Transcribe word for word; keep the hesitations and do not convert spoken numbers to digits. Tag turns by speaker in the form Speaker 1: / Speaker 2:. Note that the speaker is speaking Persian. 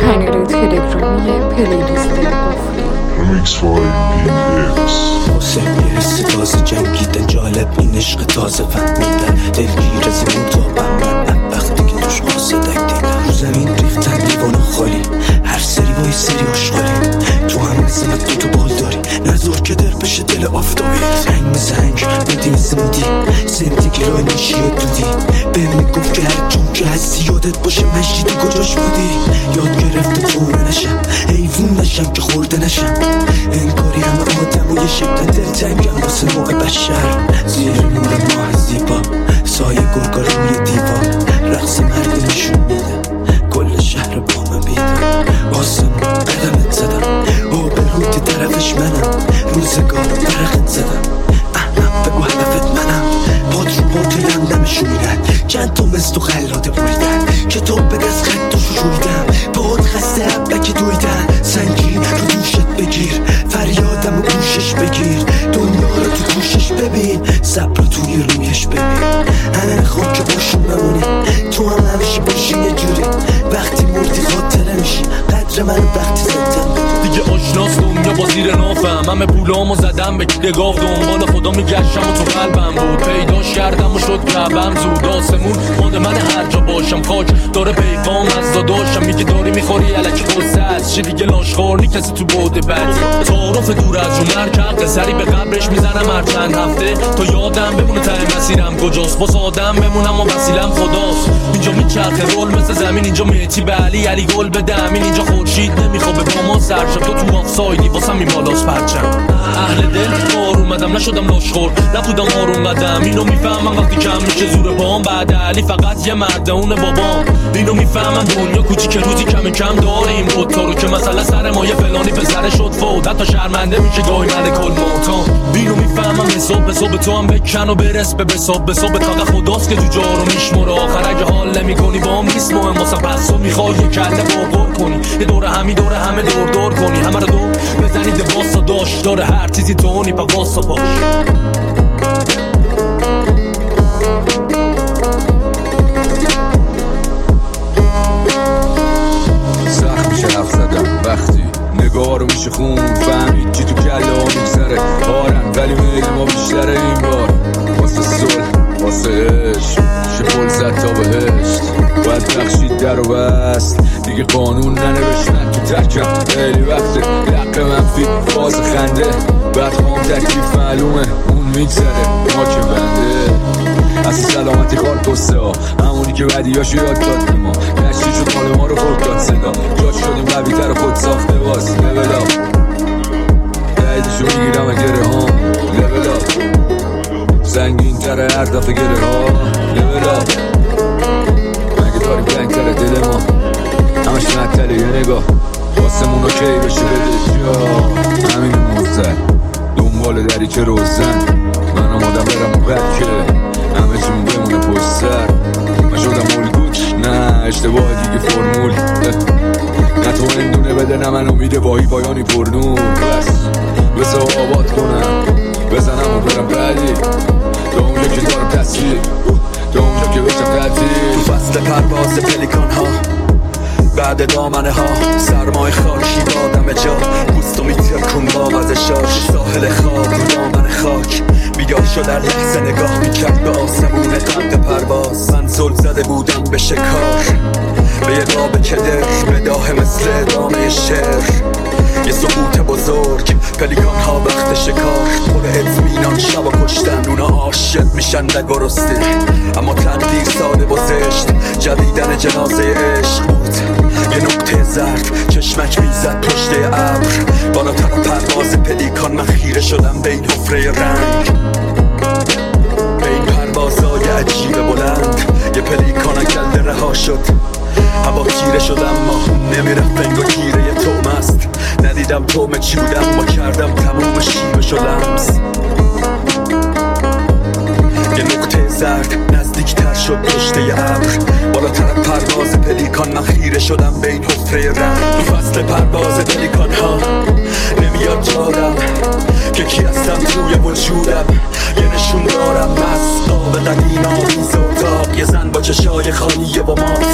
Speaker 1: کانال تلگرامی پلیلیست قفلی
Speaker 2: میکس فای پی ایکس
Speaker 3: حسین یه حسی تازه جنگیدن جالب این عشق تازه فهمیدن دلگیر از این اتاقم من وقتی که توش قاصدک دیدن رو زمین ریختن دیوان خالی هر سری با یه سری آشغالی تو هم مثل من تو بال داری نظر که در بشه دل آفتابی زنگ زنگ بودی مثل مودی سمتی که رای نشی دودی بهم میگفت که هر جون که هستی یادت باشه مشیدی کجاش بودی یاد گرفته طوره نشم حیوون نشم که خورده نشم انگاری همه آدم و یه شکل دلتنگم واسه نوع بشر زیر نور ماه زیبا سایه گرگا روی دیوار رقص مرد نشون میدم کل شهر با من بیدم آسمون قدمت زدم آب روی طرفش منم روزگار برقت زدم احمق بگو هدفت منم پاد رو پاتویم نمشونیدن چند تا مثل تو خلاده بریدن کتاب به دست خطاشو شویدم باد خسته حبک دویدن سنگین رو دوشت بگیر فریادم و گوشش بگیر دنیا رو تو گوشش ببین صبر رو توی رویش ببین همه خواب که باشون بمونی تو هم همیشه باشی یه جوری وقتی مردی خاطره میشی قدر من وقتی زدم
Speaker 4: دیگه آشناس دنیا با زیر نافم همه پولامو زدم به گاو دنبال خدا میگشتم و تو قلبم بود پیداش کردم و شد کعبم زود آسمون مانده من هر جا باشم خاک داره پیغام از داداشم میگه داری میخوری الکی قصه از چی دیگه لاشخور نی کسی تو بوده بعد تعارف دور از رو مرکب سری به قبرش میزنم هر چند هفته تا یادم بمونه ته مسیرم کجاست باز آدم بمونم و وسیلم خداست اینجا میچرخه رول مثل زمین اینجا میتی به علی علی گل بده امین اینجا خورشید نمیخوابه با ما سر شب تو تو آفسایدی واسم این بالاست پرچم اهل دل بار اومدم نشدم لاشخور نبودم آروم قدم اینو میفهمم وقتی کم میشه زور پام بعد علی فقط یه مرده اون بابام اینو میفهمم دنیا کوچیک روزی کم کم داریم دوتا رو که مثلا سر ما یه فلانی پسر شد فوت حتی شرمنده میشه گاهی من کل موتام اینو میفهمم حساب به صبح تو هم بکن و برس به بساب به صبح تا خداست که تو جا رو میشمره آخر اگه حال نمیکنی با هم نیست مهم واسه پس تو میخوای یه کله بابر کنی یه دور همی دور همه دور دور کنی همه رو دور بزنید واسا داشت داره هر چیزی تونی پا واسا باش
Speaker 5: سخت میشه حرف زدم وقتی نگاه رو میشه خون فهمید چی تو کله ها میگذره هارن ولی میل ما بیشتره این بار واسه صلح واسه عشق میشه پل زد تا بهشت باید بخشید در و بست دیگه قانون ننوشتن تو ترکم خیلی وقته لق منفی باز خنده بعد خام تکلیف معلومه اون میگذره ما که بنده از سلامتی خال قصه ها همونی که بدیاشو یاد داد به ما نشتی شد مال ما رو خود داد صدا جاش شدیم قوی تر خود ساخته باز لبلا دهیدشو میگیرم گره ها لبلا زنگین تره هر دفعه گره ها لبلا مگه داریم بنگ تره دل ما همش مطله یه نگاه واسمون رو کی بشه بده جا همین موزن دنبال دریچه روزن من آمادم برم و بکه همه چون بمونه پشت سر من شدم الگوت نه اشتباه دیگه فرمول نه تو اندونه بده نه من امید واهی پایانی پرنور بس بسه آباد کنم بزنم و برم بعدی تا اونجا که دارم تصویر تا اونجا که بشم تعطیل
Speaker 3: تو فصل پرواز پلیکان ها بعد دامنه ها سرمای خاکی دادم جا پوستو میترکون با مزشاش ساحل خواب رو دامن خاک بیدار شد در لحظه نگاه میکرد به آسمون قند پرواز من زل زده بودم به شکار به یه قاب کدر بداه مثل ادامه شعر یه سقوط بزرگ پلیکان ها وقت شکار پر اطمینان شب و کشتن اونا عاشق میشن و گرسته اما تقدیر ساده و زشت جدیدن جنازه عشق بود یه نقطه زرد چشمک میزد پشت ابر بالاتر پرواز پلیکان من خیره شدم به این حفره رنگ به این پروازای عجیب بلند یه پلیکان کلده رها شد هوا تیره شد اما نمیرفت انگار تیره یه توم است ندیدم توم چی بودم ما کردم تموم شیبش و لمس یه نقطه زرد نزدیکتر شد پشت یه ابر بالاتر پرواز پلیکان من خیره شدم به این حفره رنگ تو فصل پرواز پلیکان ها نمیاد یادم که کی هستم توی وجودم یه نشون دارم مست آب قدیم آویز اتاق یه زن با چشای خالیه با ما